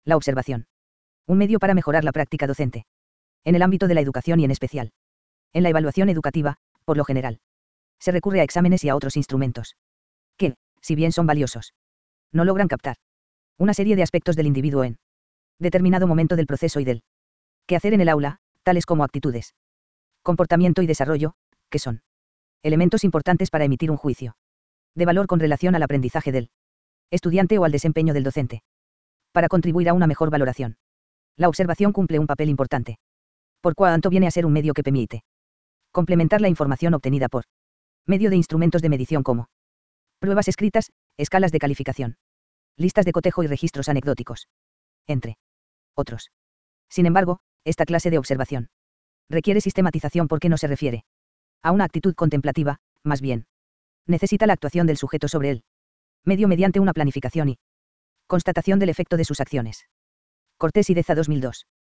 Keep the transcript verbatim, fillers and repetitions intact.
La observación. Un medio para mejorar la práctica docente. En el ámbito de la educación y en especial. En la evaluación educativa, por lo general. Se recurre a exámenes y a otros instrumentos. Que, si bien son valiosos, no logran captar una serie de aspectos del individuo en determinado momento del proceso y del quehacer en el aula, tales como actitudes, comportamiento y desarrollo, que son elementos importantes para emitir un juicio de valor con relación al aprendizaje del estudiante o al desempeño del docente. Para contribuir a una mejor valoración, la observación cumple un papel importante. Por cuanto viene a ser un medio que permite complementar la información obtenida por medio de instrumentos de medición como pruebas escritas, escalas de calificación, listas de cotejo y registros anecdóticos, entre otros. Sin embargo, esta clase de observación requiere sistematización porque no se refiere a una actitud contemplativa, más bien. Necesita la actuación del sujeto sobre él medio mediante una planificación y constatación del efecto de sus acciones. Cortés y Deza dos mil dos.